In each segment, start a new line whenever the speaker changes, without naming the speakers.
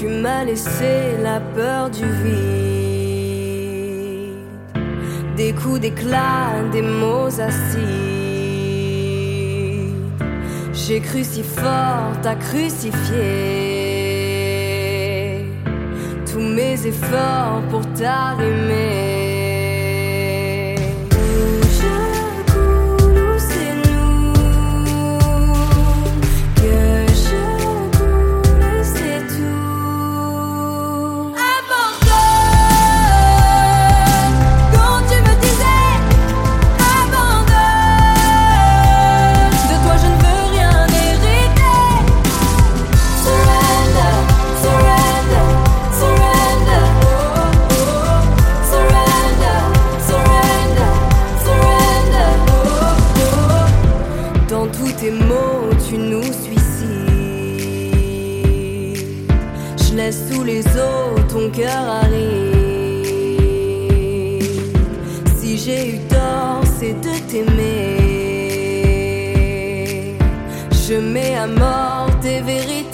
Tu m'as laissé la peur du vide, des coups d'éclat, des mots acides. J'ai cru si fort, t'as crucifié tous mes efforts pour t'arrimer. Tes mots, tu nous suicides. Je laisse sous les eaux, ton cœur arrive. Si j'ai eu tort, c'est de t'aimer. Je mets à mort tes vérités.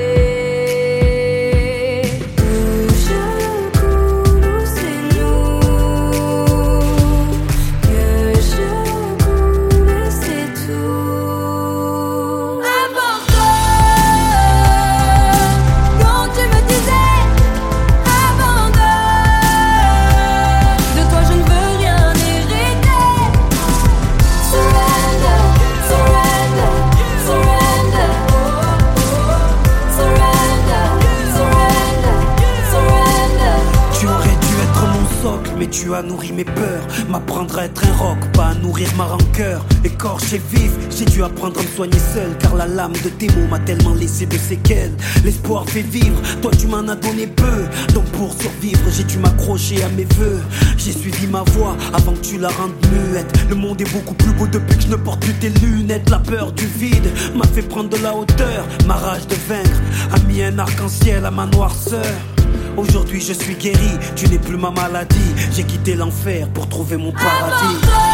Mais tu as nourri mes peurs, m'apprendre à être un roc, pas à nourrir ma rancœur. Écorché vif, j'ai dû apprendre à me soigner seul, car la lame de tes mots m'a tellement laissé de séquelles. L'espoir fait vivre, toi tu m'en as donné peu. Donc pour survivre, j'ai dû m'accrocher à mes vœux. J'ai suivi ma voix avant que tu la rendes muette. Le monde est beaucoup plus beau depuis que je ne porte plus tes lunettes. La peur du vide m'a fait prendre de la hauteur. Ma rage de vaincre a mis un arc-en-ciel à ma noirceur. Aujourd'hui je suis guéri, tu n'es plus ma maladie. J'ai quitté l'enfer pour trouver mon paradis.